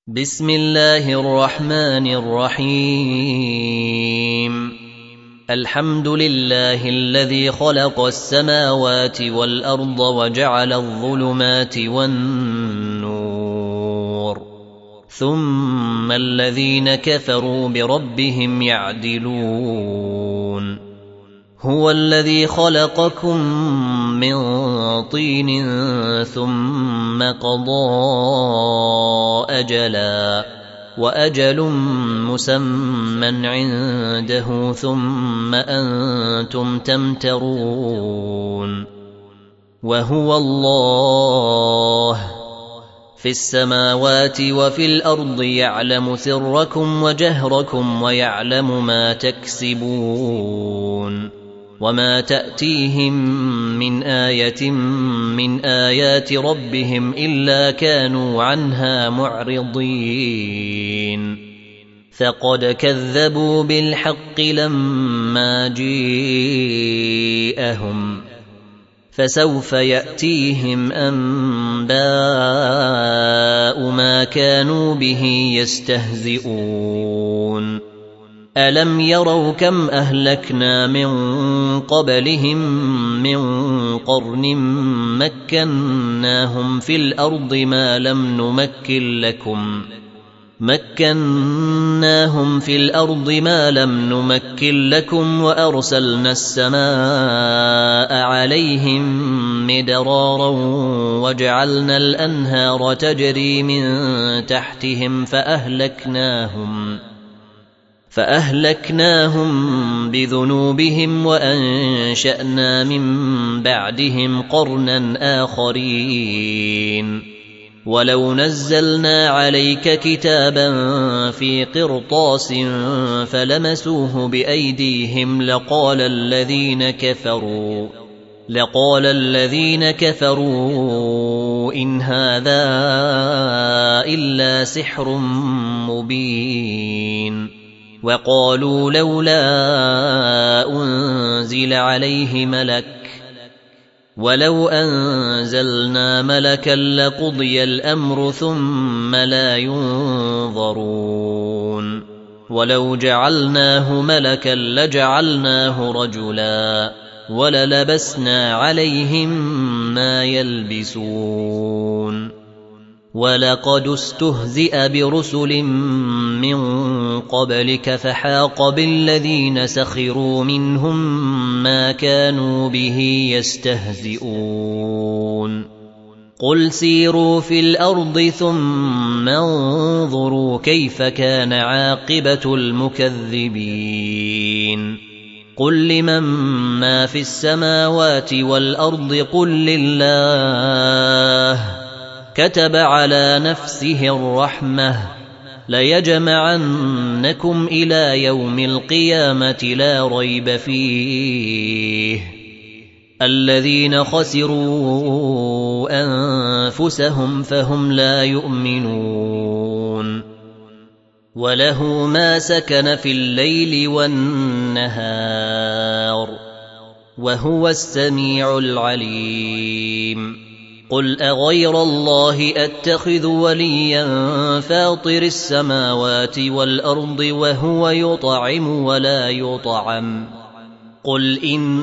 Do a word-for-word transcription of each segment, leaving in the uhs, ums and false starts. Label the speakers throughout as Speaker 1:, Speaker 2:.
Speaker 1: بسم الله الرحمن الرحيم الحمد لله الذي خلق السماوات والأرض وجعل الظلمات والنور ثم الذين كفروا بربهم يعدلون هو الذي خلقكم من طين ثم قضى أجلا وأجل مسمى عنده ثم أنتم تمترون وهو الله في السماوات وفي الأرض يعلم سركم وجهركم ويعلم ما تكسبون وما تأتيهم من آية من آيات ربهم إلا كانوا عنها معرضين فقد كذبوا بالحق لما جيءهم فسوف يأتيهم أنباء ما كانوا به يستهزئون ألم يروا كم أهلكنا من قبلهم من قرن مكناهم في الأرض ما لم نمكن لكم مكناهم في الأرض ما لم نمكن لكم وأرسلنا السماء عليهم مدرارا وجعلنا الأنهار تجري من تحتهم فأهلكناهم فأهلكناهم بذنوبهم وأنشأنا من بعدهم قرنا آخرين ولو نزلنا عليك كتابا في قرطاس فلمسوه بأيديهم لقال الذين كفروا لقال الذين كفروا إن هذا إلا سحر مبين وقالوا لولا أنزل عليه ملك ولو أنزلنا ملكا لقضي الأمر ثم لا ينظرون ولو جعلناه ملكا لجعلناه رجلا وللبسنا عليهم ما يلبسون ولقد استهزئ برسل من قبلك فحاق بالذين سخروا منهم ما كانوا به يستهزئون قل سيروا في الأرض ثم انظروا كيف كان عاقبة المكذبين قل لمن ما في السماوات والأرض قل لله كتب على نفسه الرحمة ليجمعنكم إلى يوم القيامة لا ريب فيه الذين خسروا أنفسهم فهم لا يؤمنون وله ما سكن في الليل والنهار وهو السميع العليم قل أغير الله أتخذ وليا فاطر السماوات والأرض وهو يطعم ولا يطعم قل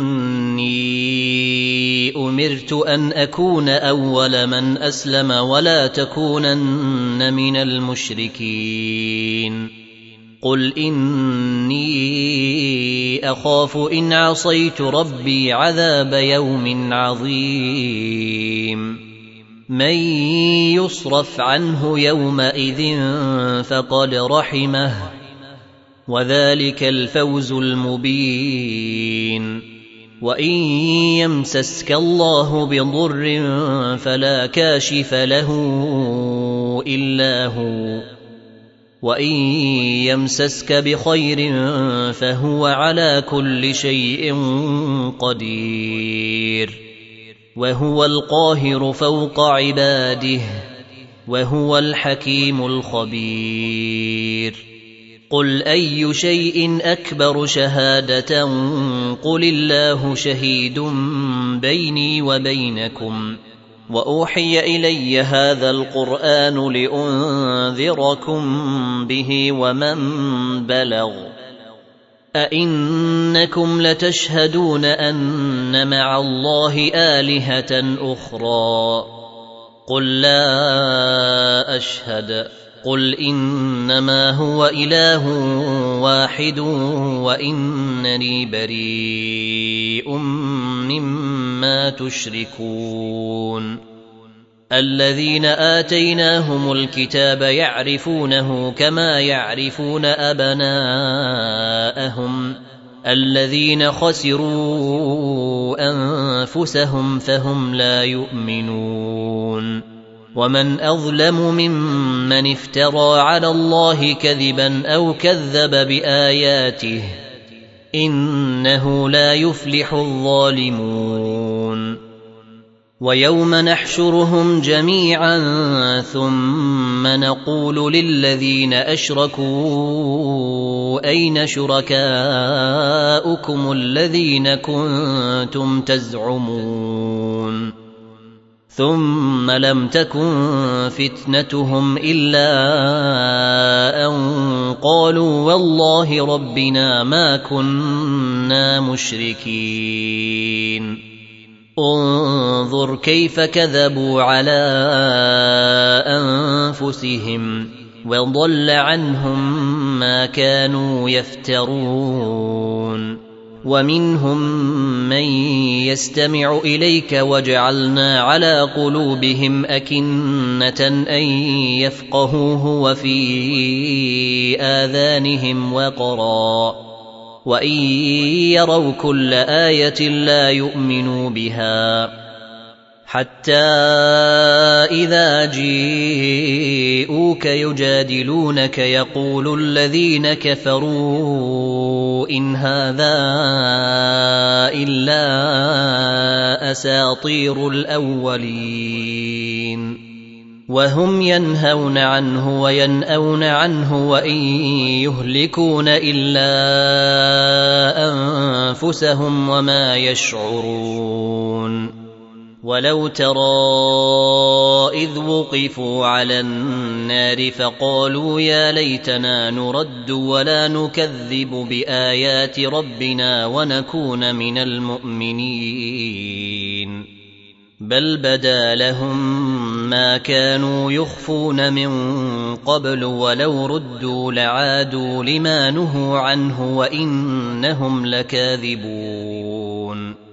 Speaker 1: إني أمرت أن أكون أول من أسلم ولا تكونن من المشركين قل إني أخاف إن عصيت ربي عذاب يوم عظيم من يصرف عنه يومئذ فقد رحمه وذلك الفوز المبين وإن يمسسك الله بضر فلا كاشف له إلا هو وإن يمسسك بخير فهو على كل شيء قدير وهو القاهر فوق عباده وهو الحكيم الخبير قل أي شيء أكبر شهادة قل الله شهيد بيني وبينكم وأوحي إلي هذا القرآن لأنذركم به ومن بلغ أئنكم لتشهدون أن مع الله آلهة أخرى قل لا أشهد قل إنما هو إله واحد وإنني بريء مما تشركون الذين آتيناهم الكتاب يعرفونه كما يعرفون أبناءهم الذين خسروا أنفسهم فهم لا يؤمنون ومن أظلم ممن افترى على الله كذبا أو كذب بآياته إنه لا يفلح الظالمون ويوم نحشرهم جميعا ثم نقول للذين أشركوا أين شركاؤكم الذين كنتم تزعمون ثم لم تكن فتنتهم إلا أن قالوا والله ربنا ما كنا مشركين انظر كيف كذبوا على أنفسهم وضل عنهم ما كانوا يفترون ومنهم من يستمع إليك وجعلنا على قلوبهم أكنة أن يفقهوه وفي آذانهم وقرا وإن يروا كل آية لا يؤمنوا بها حتى إذا جيءوك يجادلونك يقول الذين كفروا إن هذا إلا أساطير الأولين وهم ينهون عنه وينأون عنه وإن يهلكون إلا أنفسهم وما يشعرون ولو ترى إذ وقفوا على النار فقالوا يا ليتنا نرد ولا نكذب بآيات ربنا ونكون من المؤمنين بل بدا لهم ما كانوا يخفون من قبل ولو ردوا لعادوا لما نهوا عنه وإنهم لكاذبون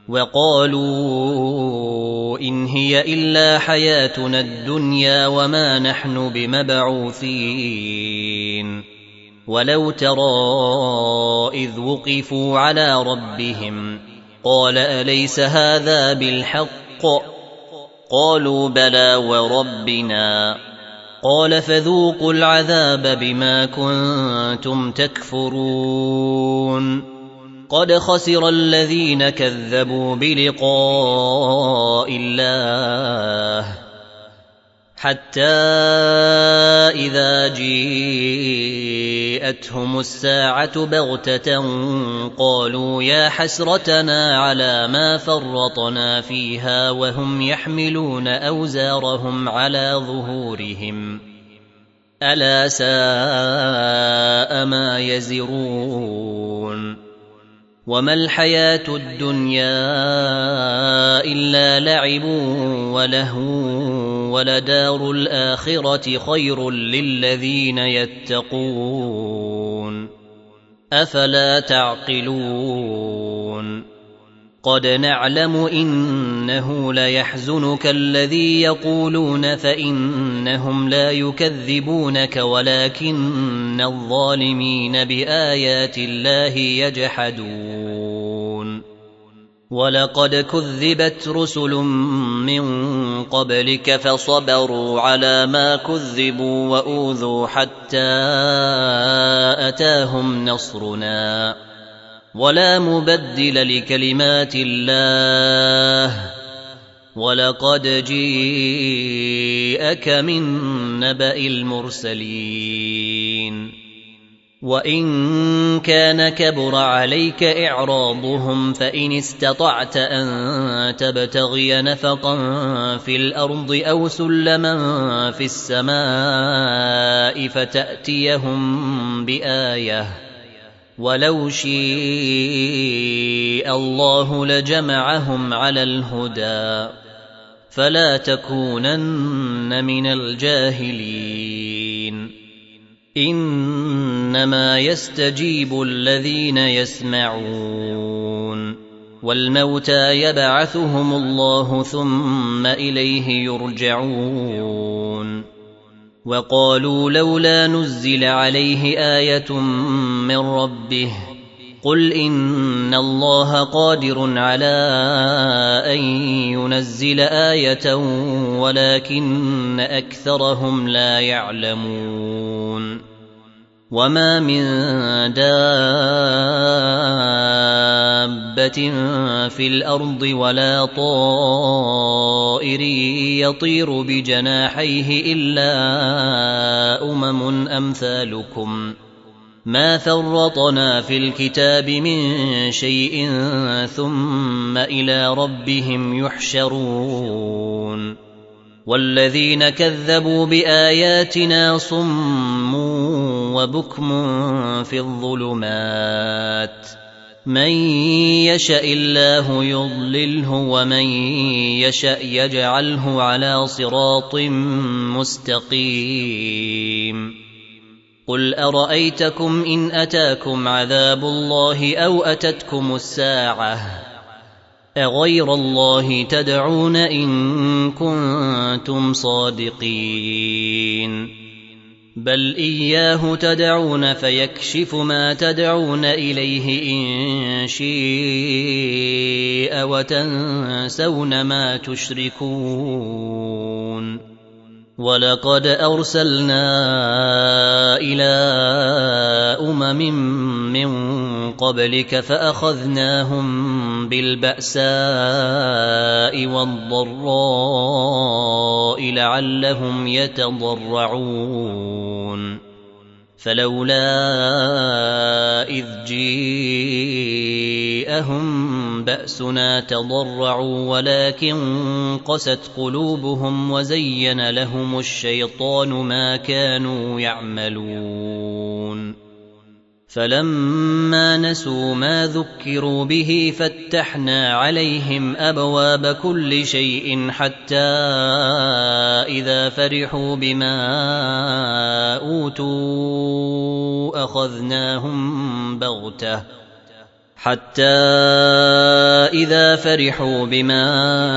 Speaker 1: وقالوا إن هي إلا حياتنا الدنيا وما نحن بمبعوثين ولو ترى إذ وقفوا على ربهم قال أليس هذا بالحق قالوا بلى وربنا قال فذوقوا العذاب بما كنتم تكفرون قد خسر الذين كذبوا بلقاء الله حتى إذا جيءتهم الساعة بغتة قالوا يا حسرتنا على ما فرطنا فيها وهم يحملون أوزارهم على ظهورهم ألا ساء ما يزرون وما الحياة الدنيا إلا لعب ولهو ولدار الآخرة خير للذين يتقون أفلا تعقلون قد نعلم إنه ليحزنك الذي يقولون فإنهم لا يكذبونك ولكن الظالمين بآيات الله يجحدون ولقد كذبت رسل من قبلك فصبروا على ما كذبوا وأوذوا حتى أتاهم نصرنا ولا مبدل لكلمات الله ولقد جيءك من نبأ المرسلين وإن كان كبر عليك إعراضهم فإن استطعت أن تبتغي نفقا في الأرض أو سلما في السماء فتأتيهم بآية ولو شاء الله لجمعهم على الهدى فلا تكونن من الجاهلين إنما يستجيب الذين يسمعون والموتى يبعثهم الله ثم إليه يرجعون وقالوا لولا نزل عليه آية من ربه قل إن الله قادر على أن ينزل آية ولكن أكثرهم لا يعلمون وما من دابة في الأرض ولا طائر يطير بجناحيه إلا أمم أمثالكم ما فرطنا في الكتاب من شيء ثم إلى ربهم يحشرون والذين كذبوا بآياتنا صم وبكم في الظلمات من يشاء الله يضلله ومن يشاء يجعله على صراط مستقيم قل أرأيتكم إن أتاكم عذاب الله أو أتتكم الساعة أغير الله تدعون إن كنتم صادقين بل إياه تدعون فيكشف ما تدعون إليه إن شاء وتنسون ما تشركون ولقد أرسلنا إلى أمم من قبلك فأخذناهم بالبأساء والضراء لعلهم يتضرعون فلولا إذ جاءهم بأسنا تضرعوا ولكن قست قلوبهم وزين لهم الشيطان ما كانوا يعملون فلما نسوا ما ذكروا به فتحنا عليهم أبواب كل شيء حتى إذا فرحوا بما أوتوا أخذناهم بغتة حتى إذا فرحوا بما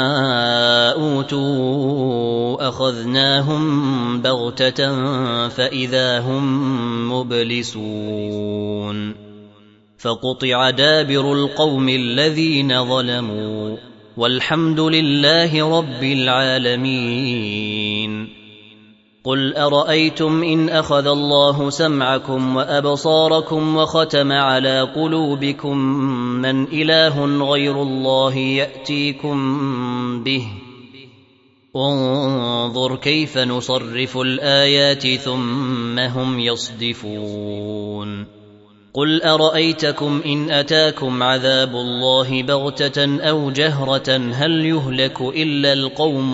Speaker 1: أوتوا أخذناهم بغتة فإذا هم مبلسون فقطع دابر القوم الذين ظلموا والحمد لله رب العالمين قل أرأيتم إن أخذ الله سمعكم وأبصاركم وختم على قلوبكم من إله غير الله يأتيكم به انظر كيف نصرف الآيات ثم هم يصدفون قل أرأيتكم إن أتاكم عذاب الله بغتة أو جهرة هل يهلك إلا القوم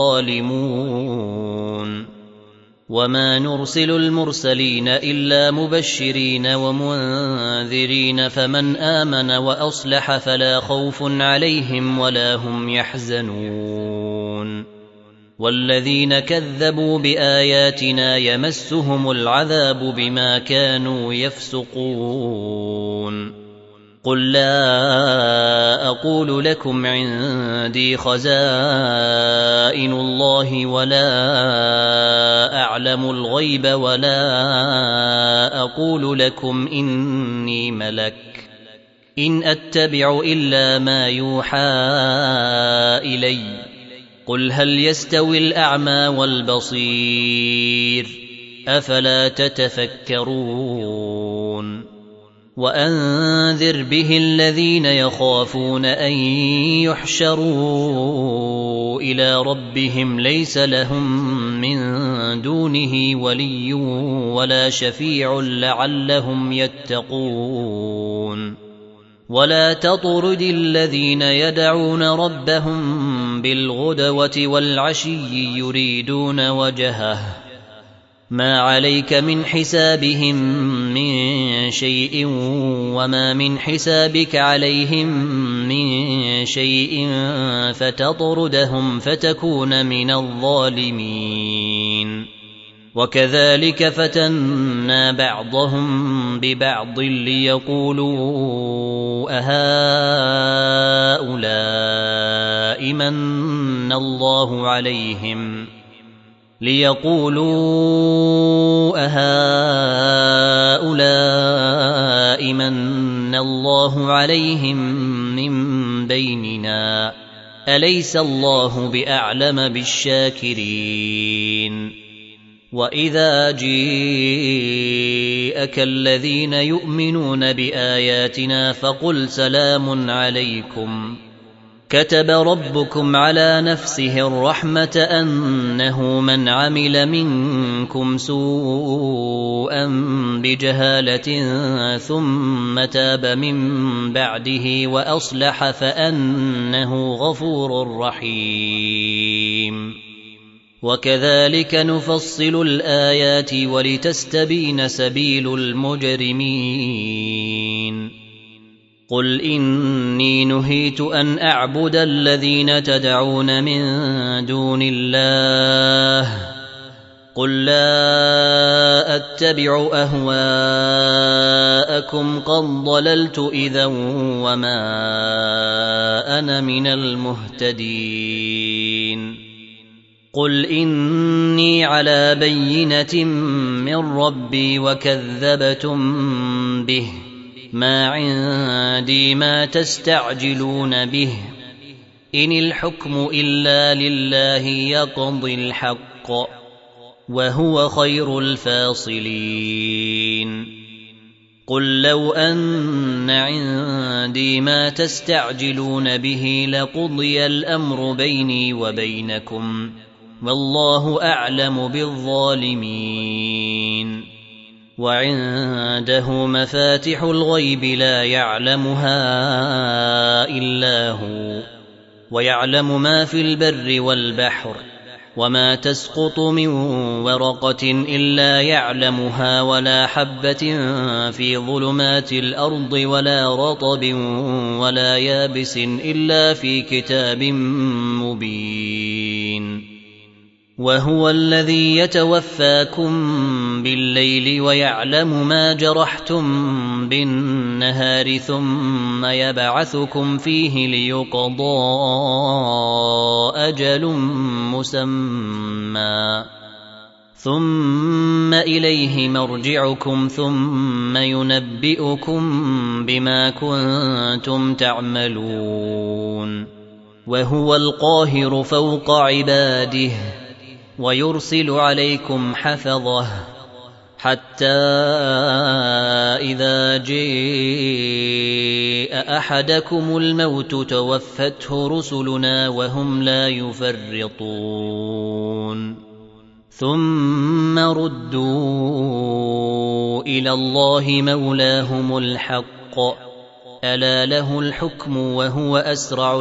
Speaker 1: الظالمون وما نرسل المرسلين إلا مبشرين ومنذرين فمن آمن وأصلح فلا خوف عليهم ولا هم يحزنون والذين كذبوا بآياتنا يمسهم العذاب بما كانوا يفسقون قل لا أقول لكم عندي خزائن الله ولا أعلم الغيب ولا أقول لكم إني ملك إن أتبع إلا ما يوحى إلي قل هل يستوي الأعمى والبصير أفلا تتفكرون وأنذر به الذين يخافون أن يحشروا إلى ربهم ليس لهم من دونه ولي ولا شفيع لعلهم يتقون ولا تطرد الذين يدعون ربهم بالغدوة والعشي يريدون وجهه ما عليك من حسابهم من شيء وما من حسابك عليهم من شيء فتطردهم فتكون من الظالمين وكذلك فتنا بعضهم ببعض ليقولوا أهؤلاء من الله عليهم ليقولوا أهؤلاء من الله عليهم من بيننا أليس الله بأعلم بالشاكرين وإذا جيءك الذين يؤمنون بآياتنا فقل سلام عليكم كتب ربكم على نفسه الرحمة أنه من عمل منكم سوءا بجهالة ثم تاب من بعده وأصلح فأنه غفور رحيم وكذلك نفصل الآيات ولتستبين سبيل المجرمين قل إني نهيت أن أعبد الذين تدعون من دون الله قل لا أتبع أهواءكم قد ضللت إذا وما أنا من المهتدين قل إني على بينة من ربي وكذبتم به ما عندي ما تستعجلون به إن الحكم إلا لله يقضي الحق وهو خير الفاصلين قل لو أن عندي ما تستعجلون به لقضي الأمر بيني وبينكم والله أعلم بالظالمين وعنده مفاتح الغيب لا يعلمها إلا هو ويعلم ما في البر والبحر وما تسقط من ورقة إلا يعلمها ولا حبة في ظلمات الأرض ولا رطب ولا يابس إلا في كتاب مبين وهو الذي يتوفاكم بالليل ويعلم ما جرحتم بالنهار ثم يبعثكم فيه ليقضى أجل مسمى ثم إليه مرجعكم ثم ينبئكم بما كنتم تعملون وهو القاهر فوق عباده ويرسل عليكم حفظه حتى إذا جاء أحدكم الموت توفته رسلنا وهم لا يفرطون ثم ردوا إلى الله مولاهم الحق ألا له الحكم وهو أسرع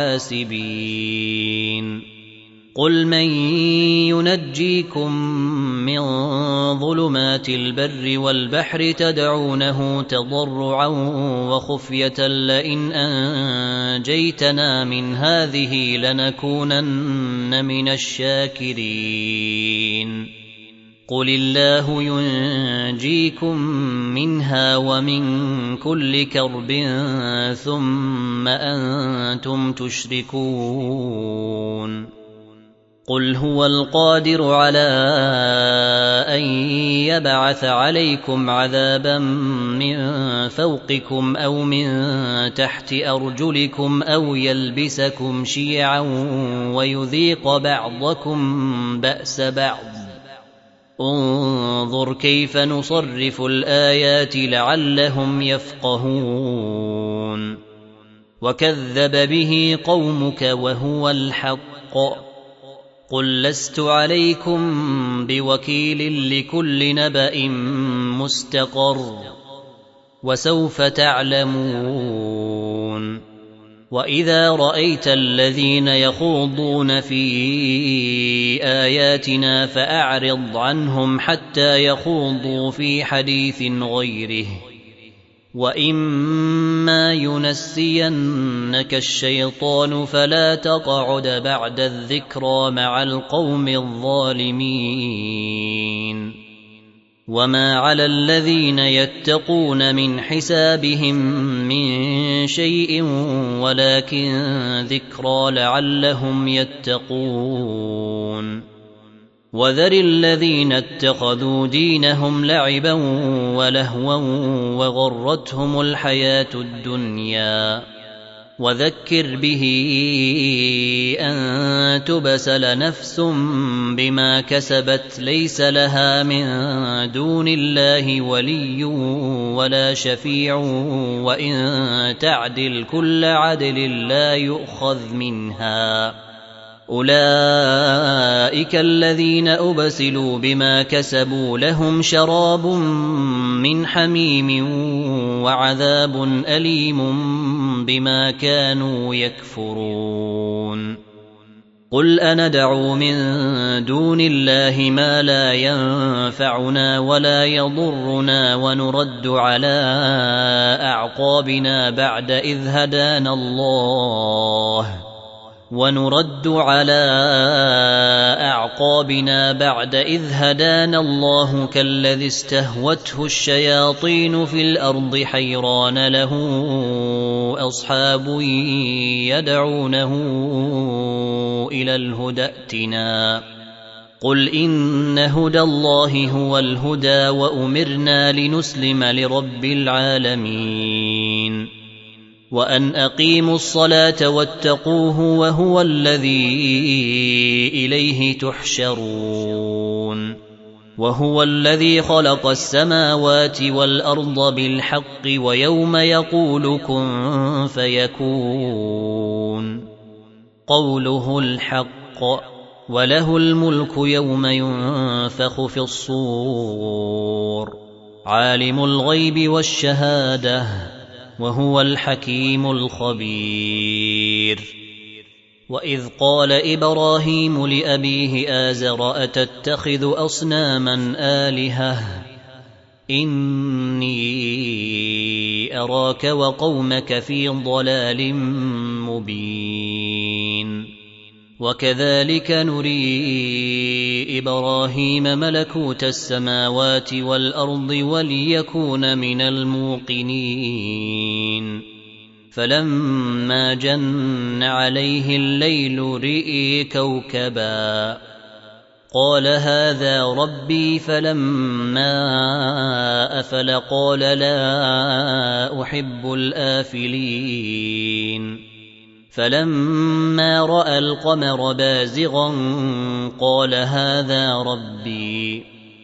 Speaker 1: الحاسبين قل من ينجيكم من ظلمات البر والبحر تدعونه تضرعا وخفية لئن أنجيتنا من هذه لنكونن من الشاكرين قل الله ينجيكم منها ومن كل كرب ثم أنتم تشركون قل هو القادر على أن يبعث عليكم عذابا من فوقكم أو من تحت أرجلكم أو يلبسكم شيعا ويذيق بعضكم بأس بعض انظر كيف نصرف الآيات لعلهم يفقهون وكذب به قومك وهو الحق قل لست عليكم بوكيل لكل نبأ مستقر وسوف تعلمون وإذا رأيت الذين يخوضون في آياتنا فأعرض عنهم حتى يخوضوا في حديث غيره وإما ينسينك الشيطان فلا تقعد بعد الذكرى مع القوم الظالمين وما على الذين يتقون من حسابهم من شيء ولكن ذكرى لعلهم يتقون وذر الذين اتخذوا دينهم لعبا ولهوا وغرتهم الحياة الدنيا وذكر به أن تبسل نفس بما كسبت ليس لها من دون الله ولي ولا شفيع وإن تعدل كل عدل لا يؤخذ منها أولئك الذين أبسلوا بما كسبوا لهم شراب من حميم وعذاب أليم بما كانوا يكفرون قل أندعو من دون الله ما لا ينفعنا ولا يضرنا ونرد على أعقابنا بعد إذ هدانا الله ونرد على أعقابنا بعد إذ هدانا الله كالذي استهوته الشياطين في الأرض حيران له أصحاب يدعونه إلى الهدى ائتنا قل إن هدى الله هو الهدى وأمرنا لنسلم لرب العالمين وأن أقيموا الصلاة واتقوه وهو الذي إليه تحشرون وهو الذي خلق السماوات والأرض بالحق ويوم يقول كن فيكون قوله الحق وله الملك يوم ينفخ في الصور عالم الغيب والشهادة وهو الحكيم الخبير وإذ قال إبراهيم لأبيه آزر أتتخذ أصناما آلهة إني أراك وقومك في ضلال مبين وكذلك نري إبراهيم ملكوت السماوات والأرض وليكون من الموقنين فلما جن عليه الليل رئي كوكبا قال هذا ربي فلما أفل قال لا أحب الآفلين فلما رأى القمر بازغا قال هذا ربي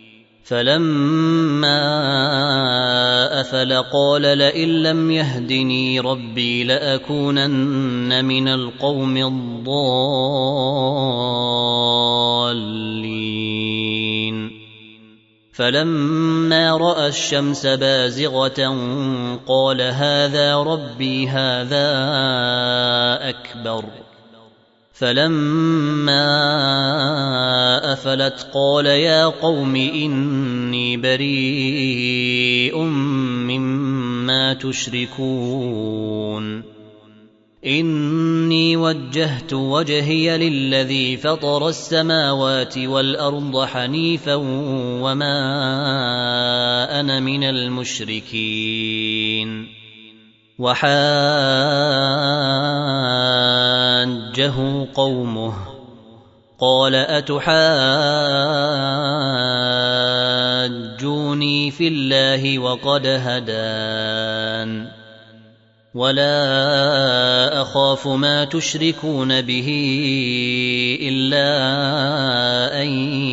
Speaker 1: فلما أفل قال لئن لم يهدني ربي لأكونن من القوم الضالين فلما رأى الشمس بازغة قال هذا ربي هذا أكبر فلما أفلت قال يا قوم إني بريء مما تشركون إني وجهت وجهي للذي فطر السماوات والأرض حنيفا وما أنا من المشركين وحاجه قومه قال أتحاجوني في الله وقد هدان ولا أخاف ما تشركون به إلا أن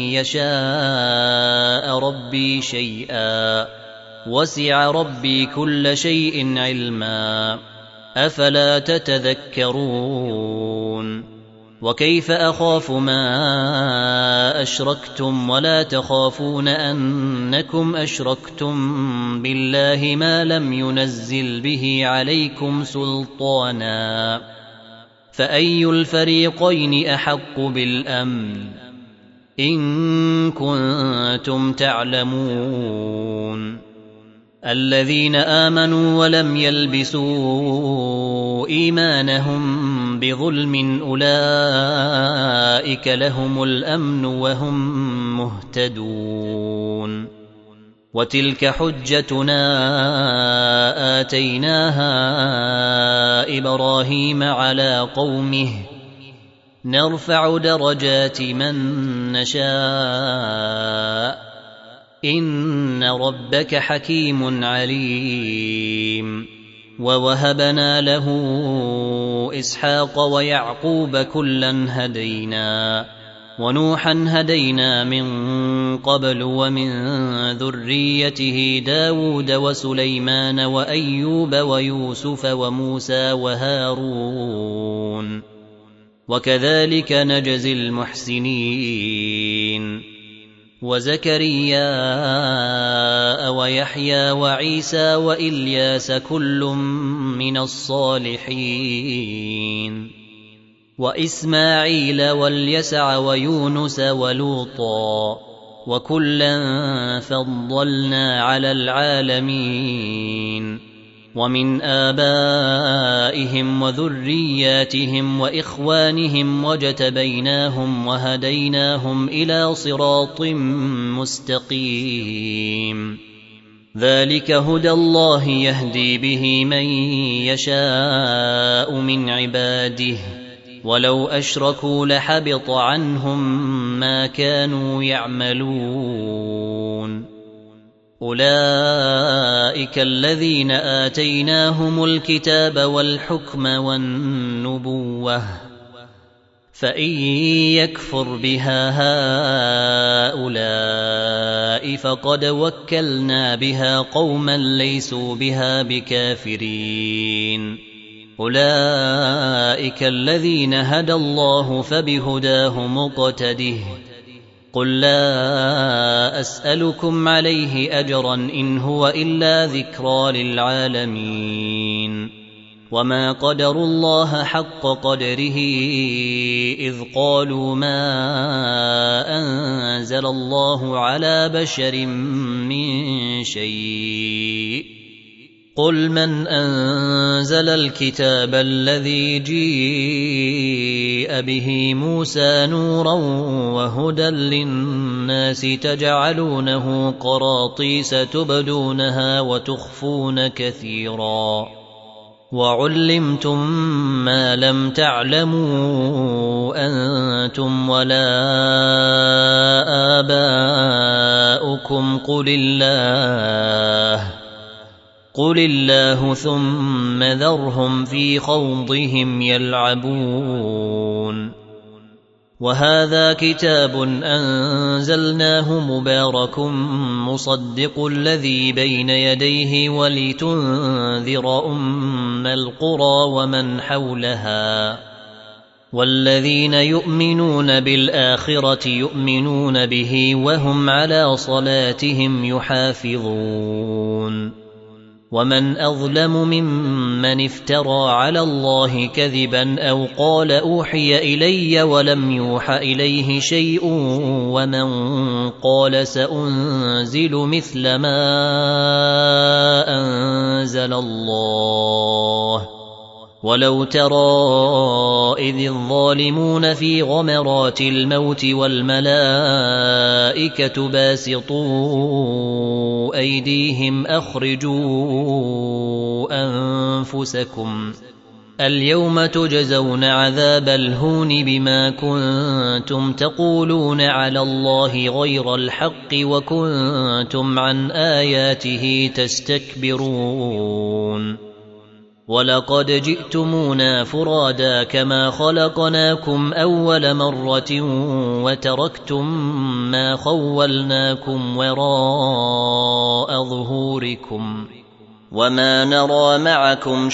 Speaker 1: يشاء ربي شيئا وسع ربي كل شيء علما أفلا تتذكرون وكيف أخاف ما أشركتم ولا تخافون أنكم أشركتم بالله ما لم ينزل به عليكم سلطانا فأي الفريقين أحق بالأمن إن كنتم تعلمون الذين آمنوا ولم يلبسوا إيمانهم بظلم أولئك لهم الأمن وهم مهتدون وتلك حجتنا آتيناها إبراهيم على قومه نرفع درجات من نشاء إن ربك حكيم عليم ووهبنا له إسحاق ويعقوب كلا هدينا ونوحا هدينا من قبل ومن ذريته داود وسليمان وأيوب ويوسف وموسى وهارون وكذلك نجزي المحسنين وزكريا ويحيى وعيسى وإلياس كل من الصالحين وإسماعيل واليسع ويونس ولوطا وكلا فضلنا على العالمين ومن آبائهم وذرياتهم وإخوانهم وجتبيناهم وهديناهم إلى صراط مستقيم ذلك هدى الله يهدي به من يشاء من عباده ولو أشركوا لحبط عنهم ما كانوا يعملون أولئك الذين آتيناهم الكتاب والحكم والنبوة فإن يكفر بها هؤلاء فقد وكلنا بها قوما ليسوا بها بكافرين أولئك الذين هدى الله فبهداه مقتده قل لا أسألكم عليه أجرا إن هو إلا ذكرى للعالمين وما قدروا الله حق قدره إذ قالوا ما أنزل الله على بشر من شيء قل من أنزل الكتاب الذي جيء به موسى نورا وهدى للناس تجعلونه قراطيس تبدونها وتخفون كثيرا وعلمتم ما لم تعلموا أنتم ولا آباؤكم قل الله قل الله ثم ذرهم في خوضهم يلعبون وهذا كتاب أنزلناه مبارك مصدق الذي بين يديه ولتنذر أم القرى ومن حولها والذين يؤمنون بالآخرة يؤمنون به وهم على صلاتهم يحافظون ومن أظلم ممن افترى على الله كذبا أو قال أوحي إلي ولم يوح إليه شيء ومن قال سأنزل مثل ما أنزل الله ولو ترى إذ الظالمون في غمرات الموت والملائكة باسطوا أيديهم أخرجوا أنفسكم اليوم تجزون عذاب الهون بما كنتم تقولون على الله غير الحق وكنتم عن آياته تستكبرون ولقد جئتمونا فرادا كما خلقناكم أول مرة وتركتم ما خولناكم وراء ظهوركم وما نرى معكم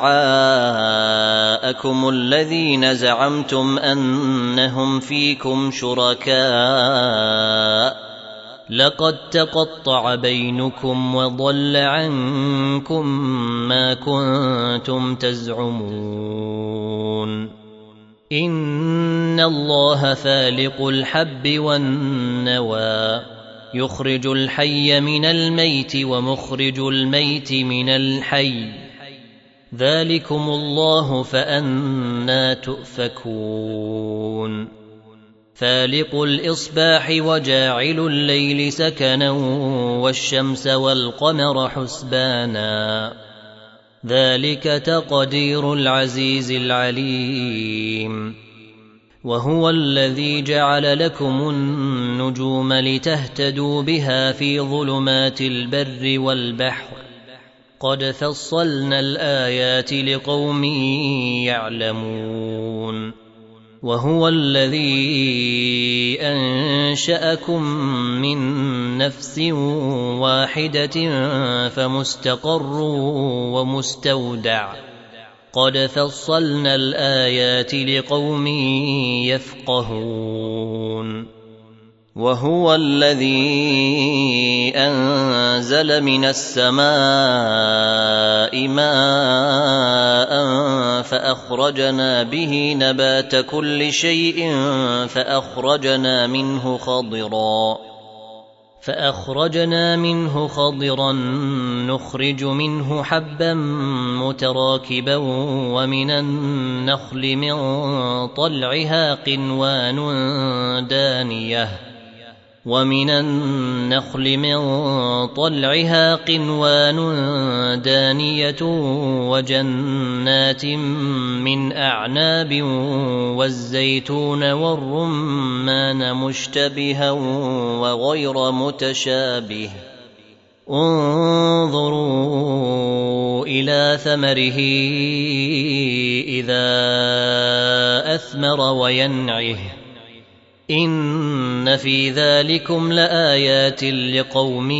Speaker 1: شفعاءكم الذين زعمتم أنهم فيكم شركاء لقد تقطع بينكم وضل عنكم ما كنتم تزعمون إن الله فالق الحب والنوى يخرج الحي من الميت ومخرج الميت من الحي ذلكم الله فأنى تؤفكون فالق الإصباح وجاعل الليل سكنا والشمس والقمر حسبانا ذلك تقدير العزيز العليم وهو الذي جعل لكم النجوم لتهتدوا بها في ظلمات البر والبحر قد فصلنا الآيات لقوم يعلمون وهو الذي أنشأكم من نفس واحدة فمستقر ومستودع قد فصلنا الآيات لقوم يفقهون وهو الذي أنزل من السماء ماء فأخرجنا به نبات كل شيء فأخرجنا منه خضرا فأخرجنا منه خضرا نخرج منه حبا متراكبا ومن النخل من طلعها قنوان دانية ومن النخل من طلعها قنوان دانية وجنات من أعناب والزيتون والرمان مشتبها وغير متشابه انظروا إلى ثمره إذا أثمر وينعه إن في ذلكم لآيات لقوم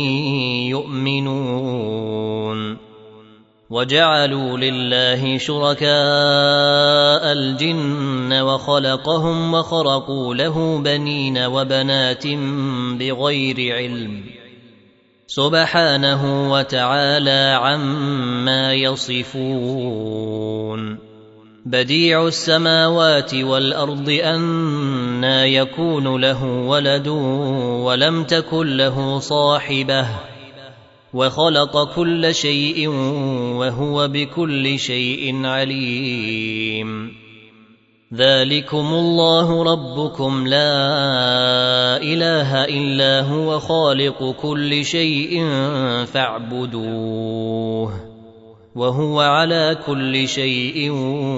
Speaker 1: يؤمنون وجعلوا لله شركاء الجن وخلقهم وخرقوا له بنين وبنات بغير علم سبحانه وتعالى عما يصفون بديع السماوات والأرض أنى يكون له ولد ولم تكن له صاحبة وخلق كل شيء وهو بكل شيء عليم ذلكم الله ربكم لا إله إلا هو خالق كل شيء فاعبدوه وهو على كل شيء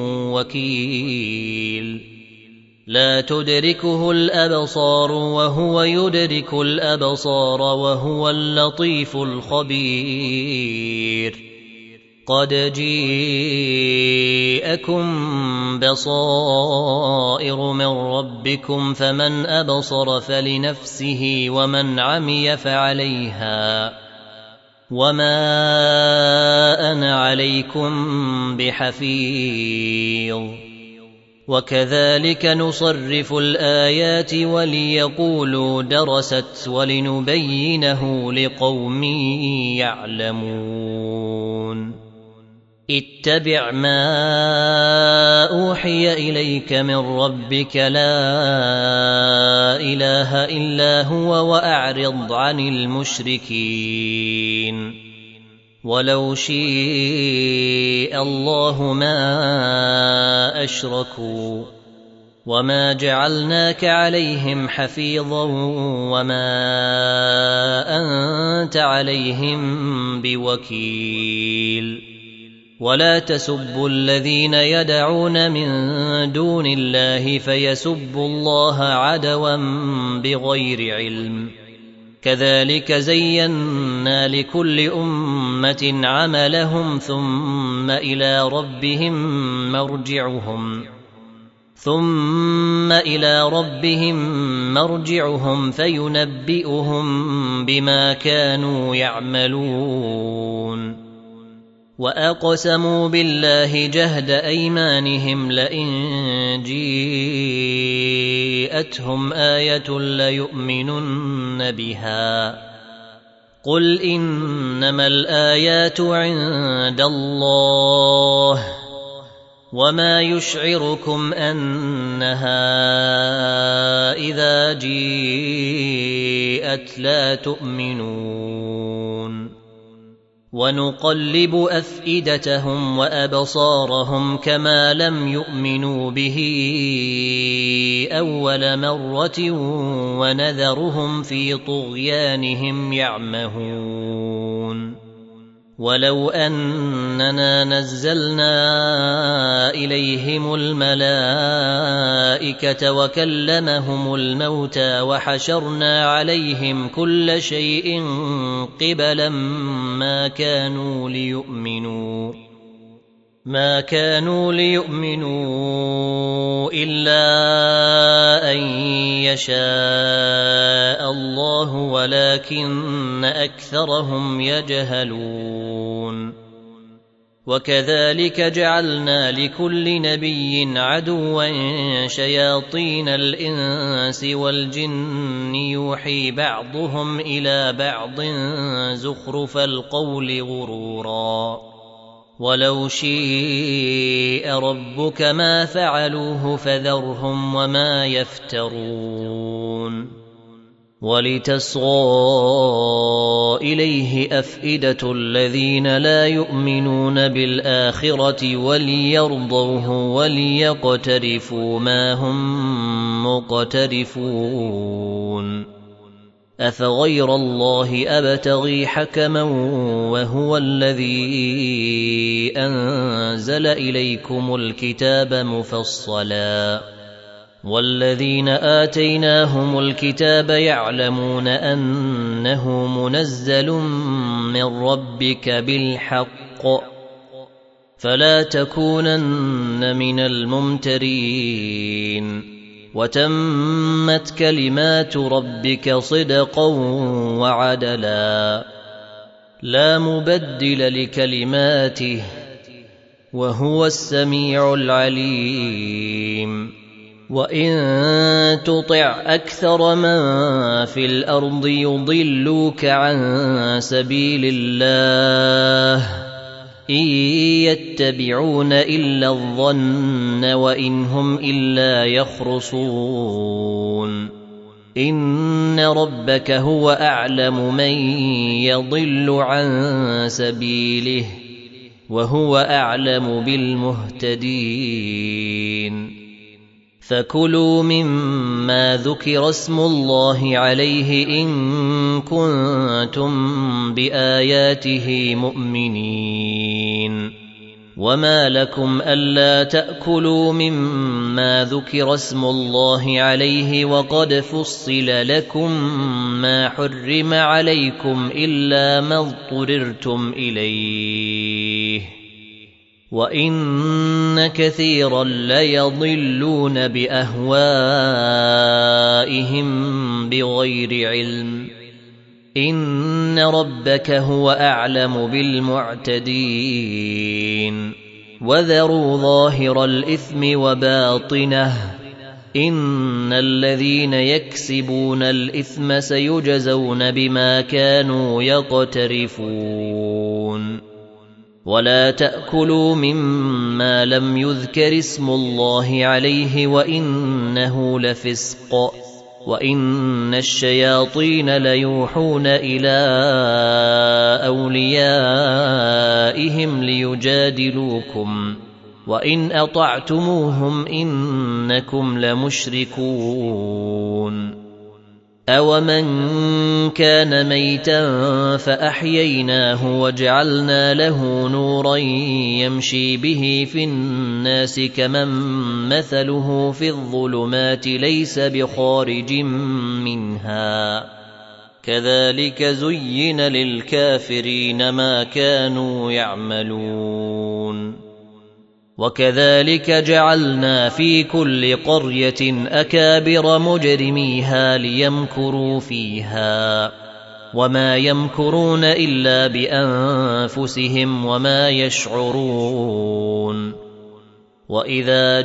Speaker 1: وكيل لا تدركه الأبصار وهو يدرك الأبصار وهو اللطيف الخبير قد جيءكم بصائر من ربكم فمن أبصر فلنفسه ومن عمي فعليها وما أنا عليكم بحفيظ وكذلك نصرف الآيات وليقولوا درست ولنبينه لقوم يعلمون اتبع ما أوحي إليك من ربك لا إله إلا هو وأعرض عن المشركين ولو شاء الله ما أشركوا وما جعلناك عليهم حفيظا وما أنت عليهم بوكيل ولا تسبوا الذين يدعون من دون الله فيسبوا الله عدوا بغير علم كذلك زينا لكل أمة عملهم ثم إلى ربهم مرجعهم ثم إلى ربهم مرجعهم فينبئهم بما كانوا يعملون وأقسموا بالله جهد أيمانهم لئن جيءتهم آية ليؤمنن بها قل إنما الآيات عند الله وما يشعركم أنها إذا جيءت لا تؤمنون ونقلب أفئدتهم وأبصارهم كما لم يؤمنوا به أول مرة ونذرهم في طغيانهم يعمهون ولو أننا نزلنا إليهم الملائكة وكلمهم الموتى وحشرنا عليهم كل شيء قبلا ما كانوا ليؤمنوا ما كانوا ليؤمنوا إلا أن يشاء الله ولكن أكثرهم يجهلون وكذلك جعلنا لكل نبي عدوا شياطين الإنس والجن يوحي بعضهم إلى بعض زخرف القول غرورا ولو شيء ربك ما فعلوه فذرهم وما يفترون ولتصغى إليه أفئدة الذين لا يؤمنون بالآخرة وليرضوه وليقترفوا ما هم مقترفون أفغير الله أبتغي حكما وهو الذي أنزل إليكم الكتاب مفصلا والذين آتيناهم الكتاب يعلمون أنه منزل من ربك بالحق فلا تكونن من الممترين وتمت كلمات ربك صدقا وعدلا لا مبدل لكلماته وهو السميع العليم وإن تطع أكثر من في الأرض يضلوك عن سبيل الله إن يتبعون إلا الظن وإن هم إلا يخرصون إن ربك هو أعلم من يضل عن سبيله وهو أعلم بالمهتدين فكلوا مما ذكر اسم الله عليه إن كنتم بآياته مؤمنين وما لكم ألا تأكلوا مما ذكر اسم الله عليه وقد فصل لكم ما حرم عليكم إلا ما اضطررتم إليه وإن كثيرا ليضلون بأهوائهم بغير علم إن ربك هو أعلم بالمعتدين وذروا ظاهر الإثم وباطنه إن الذين يكسبون الإثم سيجزون بما كانوا يقترفون ولا تأكلوا مما لم يذكر اسم الله عليه وإنه لفسق وإن الشياطين ليوحون إلى أوليائهم ليجادلوكم وإن أطعتموهم إنكم لمشركون أومن كان ميتا فأحييناه وجعلنا له نورا يمشي به في الناس كمن مثله في الظلمات ليس بخارج منها كذلك زين للكافرين ما كانوا يعملون وكذلك جعلنا في كل قرية أكابر مجرميها ليمكروا فيها وما يمكرون إلا بأنفسهم وما يشعرون وإذا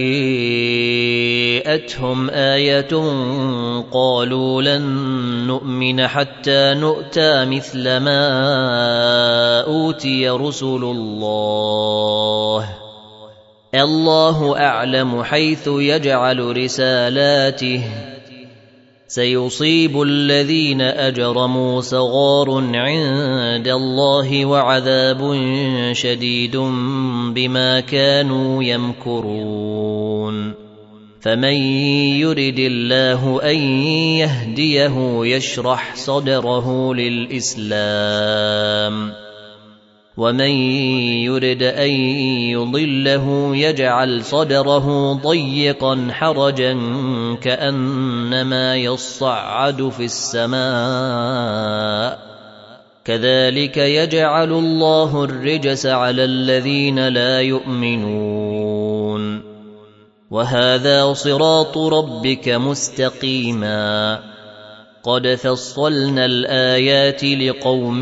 Speaker 1: جيءتهم آية قالوا لن نؤمن حتى نؤتى مثل ما أوتي رسل الله الله أعلم حيث يجعل رسالاته سيصيب الذين أجرموا صغار عند الله وعذاب شديد بما كانوا يمكرون فمن يرد الله أن يهديه يشرح صدره للإسلام ومن يرد أن يضله يجعل صدره ضيقا حرجا كأنما يصعد في السماء كذلك يجعل الله الرجس على الذين لا يؤمنون وهذا صراط ربك مستقيما قد فصلنا الآيات لقوم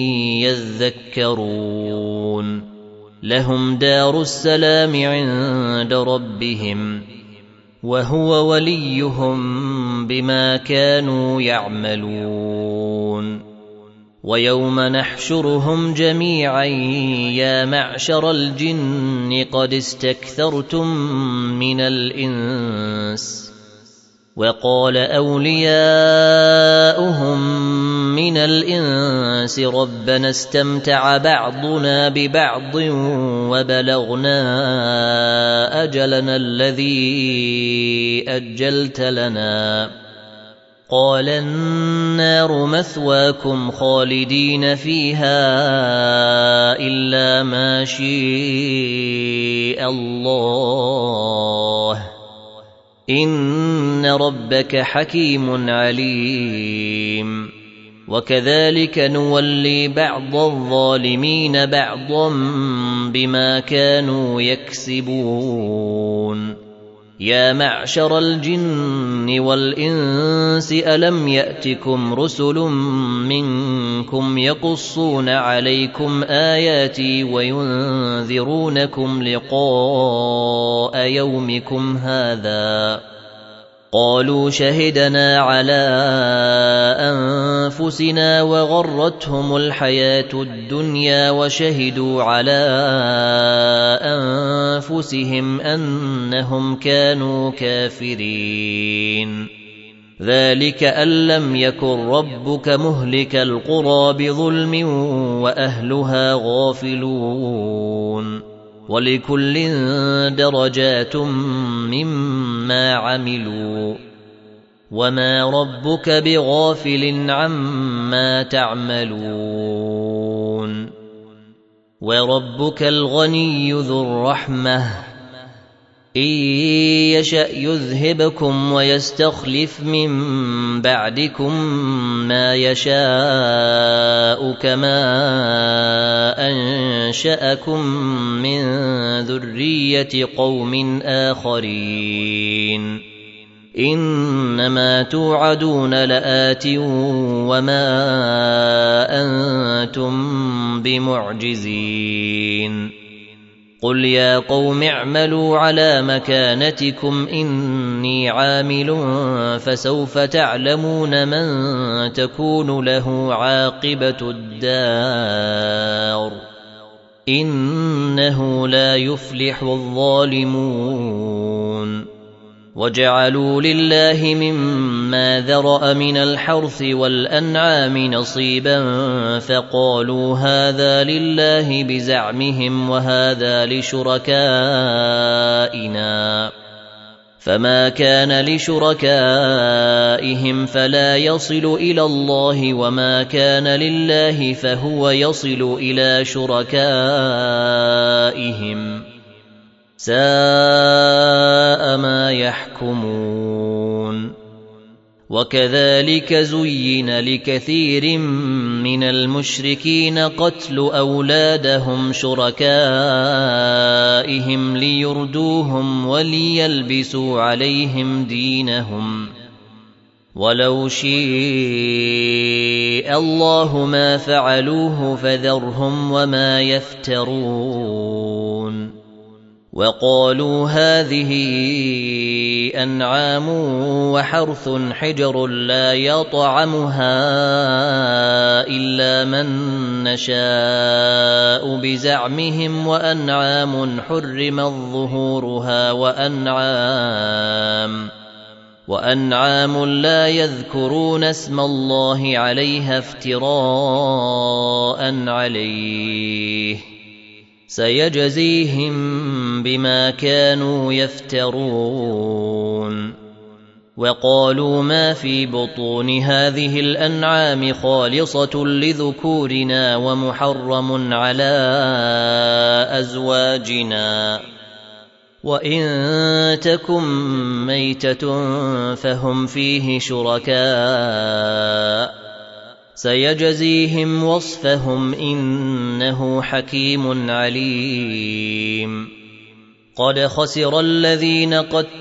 Speaker 1: يذكرون لهم دار السلام عند ربهم وهو وليهم بما كانوا يعملون ويوم نحشرهم جميعا يا معشر الجن قد استكثرتم من الإنس وقال أولياؤهم من الإنس ربنا استمتع بعضنا ببعض وبلغنا أجلنا الذي أجلت لنا قال النار مثواكم خالدين فيها إلا ما شاء الله إن ربك حكيم عليم وكذلك نولي بعض الظالمين بعضا بما كانوا يكسبون يا معشر الجن والإنس ألم يأتكم رسل منكم يقصون عليكم آياتي وينذرونكم لقاء يومكم هذا قالوا شهدنا على أنفسنا وغرتهم الحياة الدنيا وشهدوا على أنفسهم أنهم كانوا كافرين ذلك أن لم يكن ربك مهلك القرى بظلم وأهلها غافلون ولكل درجات مما عملوا وما ربك بغافل عما تعملون وربك الغني ذو الرحمة إن يشأ يذهبكم ويستخلف من بعدكم ما يشاء كما أنشأكم من ذرية قوم آخرين إنما توعدون لآت وما أنتم بمعجزين قل يا قوم اعملوا على مكانتكم إني عامل فسوف تعلمون من تكون له عاقبة الدار إنه لا يفلح الظالمون وجعلوا لله مما ذرأ من الحرث والأنعام نصيبا فقالوا هذا لله بزعمهم وهذا لشركائنا فما كان لشركائهم فلا يصل إلى الله وما كان لله فهو يصل إلى شركائهم ساء ما يحكمون وكذلك زين لكثير من المشركين قتل أولادهم شركائهم ليردوهم وليلبسوا عليهم دينهم ولو شيء الله ما فعلوه فذرهم وما يفترون وقالوا هذه أنعام وحرث حجر لا يطعمها إلا من نشاء بزعمهم وأنعام حرمت ظهورها وأنعام وأنعام لا يذكرون اسم الله عليها افتراء عليه سيجزيهم بما كانوا يفترون وقالوا ما في بطون هذه الأنعام خالصة لذكورنا ومحرم على أزواجنا وإن تكن ميتة فهم فيه شركاء سيجزيهم وصفهم إنه حكيم عليم قد خسر الذين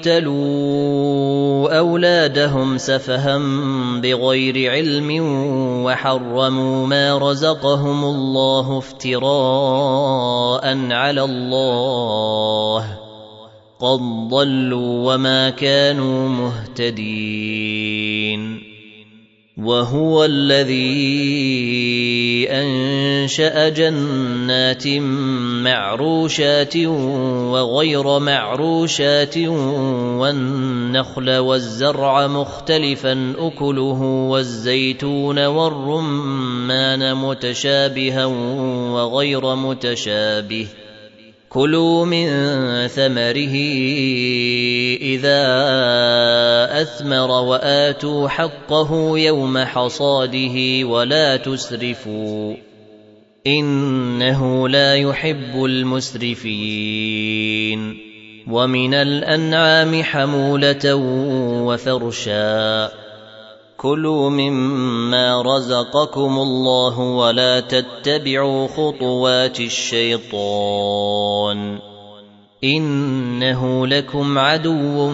Speaker 1: قتلوا أولادهم سفها بغير علم وحرموا ما رزقهم الله افتراء على الله قد ضلوا وما كانوا مهتدين وهو الذي أنشأ جنات معروشات وغير معروشات والنخل والزرع مختلفا أكله والزيتون والرمان متشابها وغير متشابه كلوا من ثمره إذا أثمر وآتوا حقه يوم حصاده ولا تسرفوا إنه لا يحب المسرفين ومن الأنعام حمولة وفرشا كلوا مما رزقكم الله ولا تتبعوا خطوات الشيطان إنه لكم عدو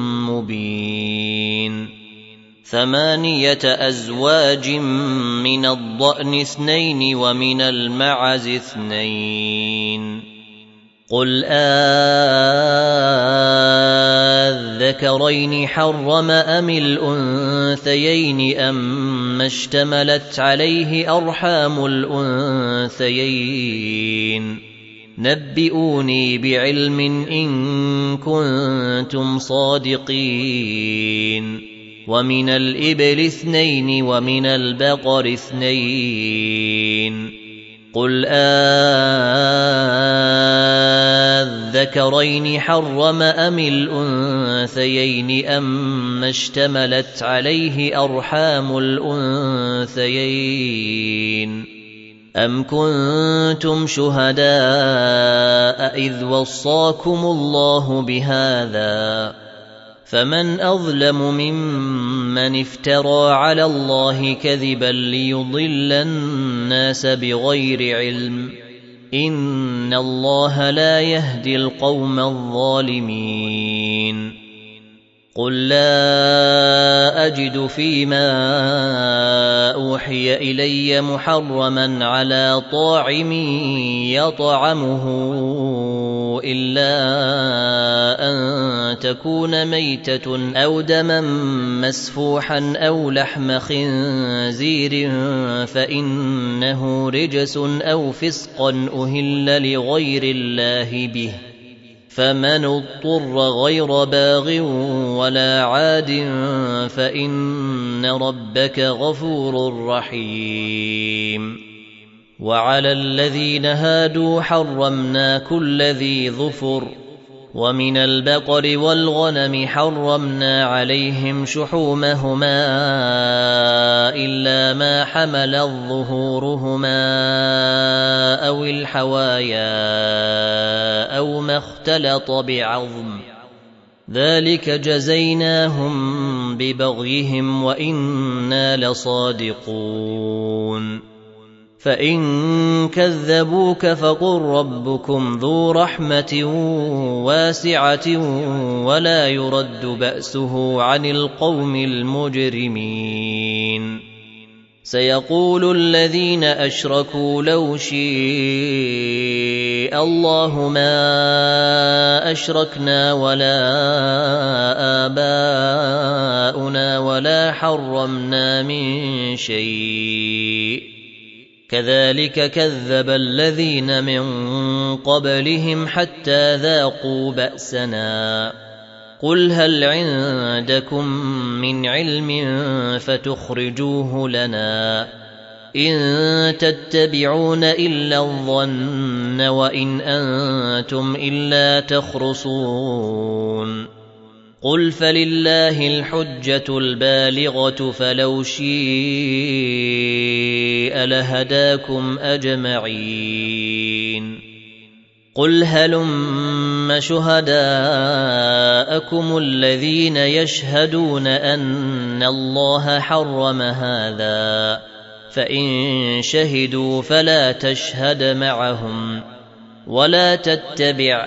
Speaker 1: مبين ثمانية أزواج من الضأن اثنين ومن المعز اثنين قل آذكرين حرم أم الأنثيين أما اشتملت عليه أرحام الأنثيين نبئوني بعلم إن كنتم صادقين ومن الإبل اثنين ومن البقر اثنين قل آذكرين حرم أم الأنثيين أما اشتملت عليه أرحام الأنثيين أم كنتم شهداء إذ وصاكم الله بهذا فمن أظلم ممن افترى على الله كذبا ليضل الناس بغير علم إن الله لا يهدي القوم الظالمين قل لا أجد فيما أوحي إلي محرما على طاعم يطعمه إلا أن تكون ميتة أو دما مسفوحا أو لحم خنزير فإنه رجس أو فسقا أهل لغير الله به فمن اضطر غير باغ ولا عاد فإن ربك غفور رحيم وعلى الذين هادوا حرمنا كل ذي ظفر ومن البقر والغنم حرمنا عليهم شحومهما إلا ما حملت ظهورهما أو الحوايا أو ما اختلط بعظم ذلك جزيناهم ببغيهم وإنا لصادقون فإن كذبوك فقل ربكم ذو رحمة واسعة ولا يرد بأسه عن القوم المجرمين سيقول الذين أشركوا لو شاء الله ما أشركنا ولا آباؤنا ولا حرمنا من شيء كذلك كذب الذين من قبلهم حتى ذاقوا بأسنا قل هل عندكم من علم فتخرجوه لنا إن تتبعون إلا الظن وإن أنتم إلا تخرصون قل فلله الحجة البالغة فلو شاء لهداكم أجمعين قل هلم شهداءكم الذين يشهدون أن الله حرم هذا فإن شهدوا فلا تشهد معهم ولا تتبع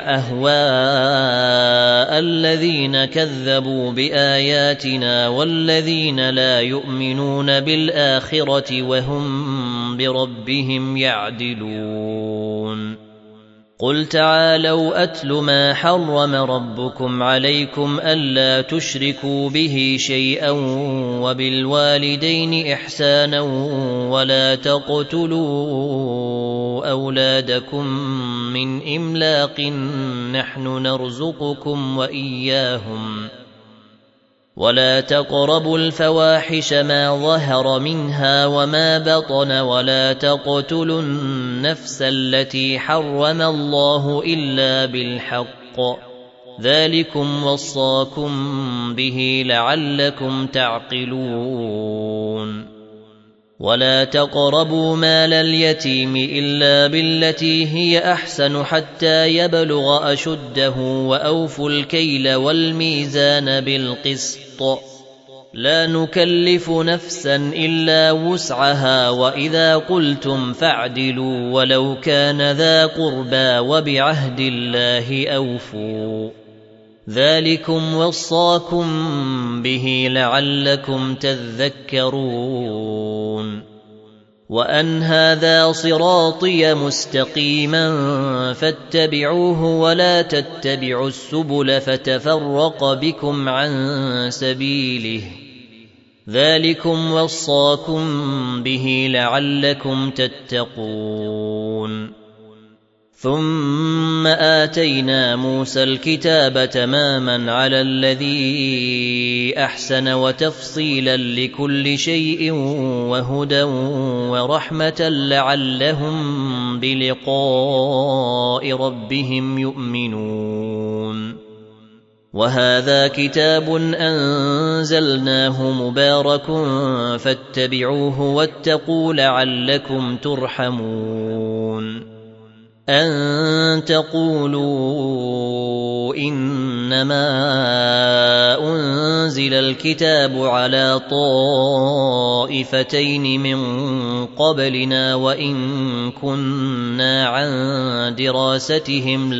Speaker 1: أهواء الذين كذبوا بآياتنا والذين لا يؤمنون بالآخرة وهم بربهم يعدلون قل تعالوا أتل ما حرم ربكم عليكم ألا تشركوا به شيئا وبالوالدين إحسانا ولا تقتلوا أولادكم من إملاق نحن نرزقكم وإياهم ولا تقربوا الفواحش ما ظهر منها وما بطن ولا تقتلوا النفس التي حرم الله إلا بالحق ذلكم وصاكم به لعلكم تعقلون ولا تقربوا مال اليتيم إلا بالتي هي أحسن حتى يبلغ أشده وأوفوا الكيل والميزان بالقسط لا نكلف نفسا إلا وسعها وإذا قلتم فاعدلوا ولو كان ذا قربى وبعهد الله أوفوا ذلكم وصاكم به لعلكم تذكرون وأن هذا صراطي مستقيما فاتبعوه ولا تتبعوا السبل فتفرق بكم عن سبيله ذلكم وصاكم به لعلكم تتقون ثم آتينا موسى الكتاب تماما على الذي أحسن وتفصيلا لكل شيء وهدى ورحمة لعلهم بلقاء ربهم يؤمنون وهذا كتاب أنزلناه مبارك فاتبعوه واتقوا لعلكم ترحمون أن تقولوا إنما أنزل الكتاب على طائفتين من قبلنا وإن كنا عن دراستهم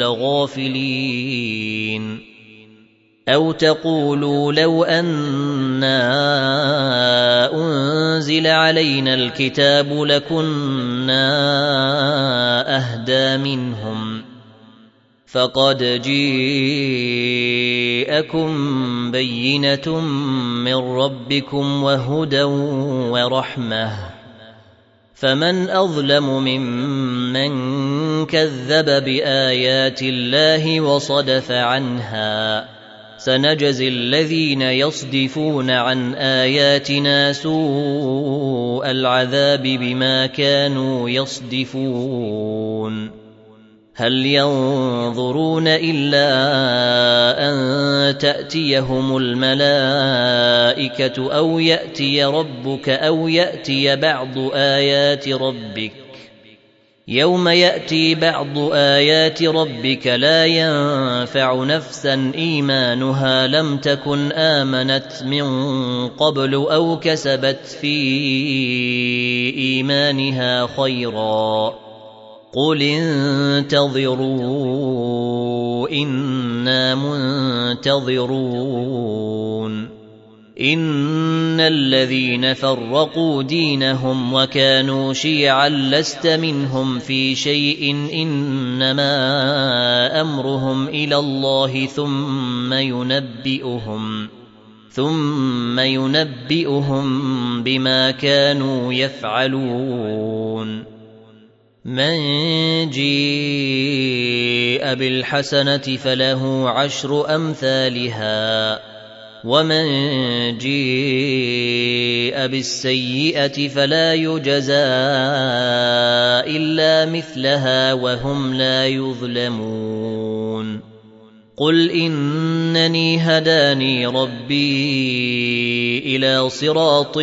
Speaker 1: لغافلين أو تقولوا لو أنا أنزل علينا الكتاب لكنا أهدى منهم فقد جاءكم بينة من ربكم وهدى ورحمة فمن أظلم ممن كذب بآيات الله وصدف عنها سنجزي الذين يصدفون عن آياتنا سوء العذاب بما كانوا يصدفون هل ينظرون إلا أن تأتيهم الملائكة أو يأتي ربك أو يأتي بعض آيات ربك يوم يأتي بعض آيات ربك لا ينفع نفسا إيمانها لم تكن آمنت من قبل أو كسبت في إيمانها خيرا قل انتظروا إنا منتظرون إن الذين فرقوا دينهم وكانوا شيعا لست منهم في شيء إنما أمرهم إلى الله ثم ينبئهم ثم ينبئهم بما كانوا يفعلون من جيء بالحسنة فله عشر أمثالها ومن جيء بالسيئة فلا يجزى إلا مثلها وهم لا يظلمون قل إنني هداني ربي إلى صراط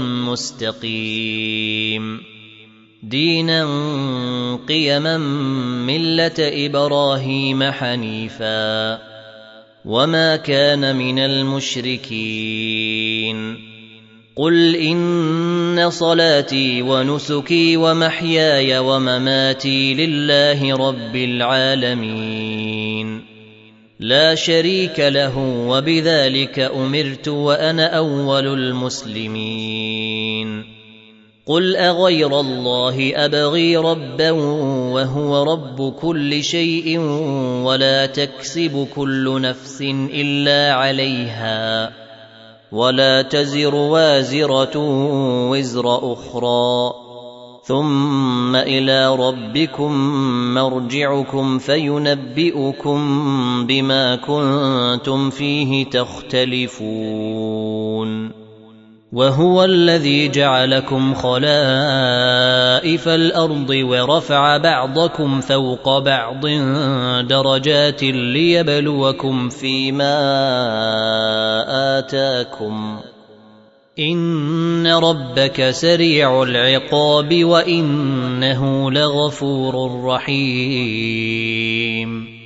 Speaker 1: مستقيم دينا قيما ملة إبراهيم حنيفا وما كان من المشركين قل إن صلاتي ونسكي ومحياي ومماتي لله رب العالمين لا شريك له وبذلك أمرت وأنا أول المسلمين قل أغير الله أبغي ربا وهو رب كل شيء ولا تكسب كل نفس إلا عليها ولا تزر وازرة وزر أخرى ثم إلى ربكم مرجعكم فينبئكم بما كنتم فيه تختلفون وهو الذي جعلكم خلائف الأرض ورفع بعضكم فوق بعض درجات ليبلوكم فيما آتاكم إن ربك سريع العقاب وإنه لغفور رحيم